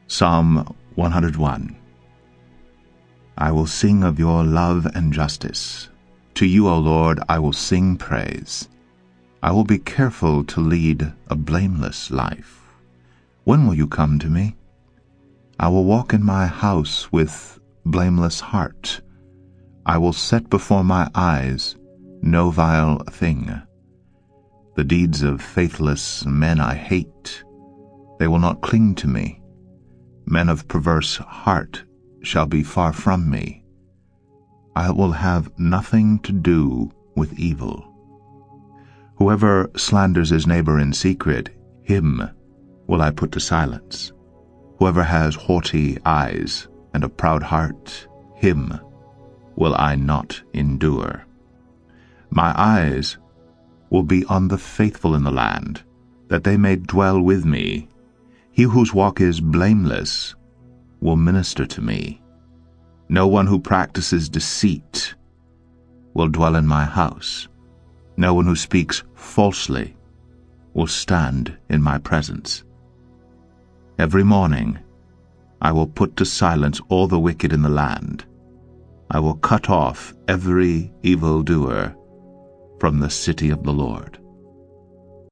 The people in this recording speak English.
Psalm 101. I will sing of your love and justice. To you, O Lord, I will sing praise. I will be careful to lead a blameless life. When will you come to me? I will walk in my house with blameless heart. I will set before my eyes no vile thing. The deeds of faithless men I hate. They will not cling to me. Men of perverse heart shall be far from me. I will have nothing to do with evil. Whoever slanders his neighbor in secret, him will I put to silence. Whoever has haughty eyes and a proud heart, him will I not endure. My eyes will be on the faithful in the land, that they may dwell with me. He whose walk is blameless will minister to me. No one who practices deceit will dwell in my house. No one who speaks falsely will stand in my presence. Every morning I will put to silence all the wicked in the land. I will cut off every evildoer from the city of the Lord.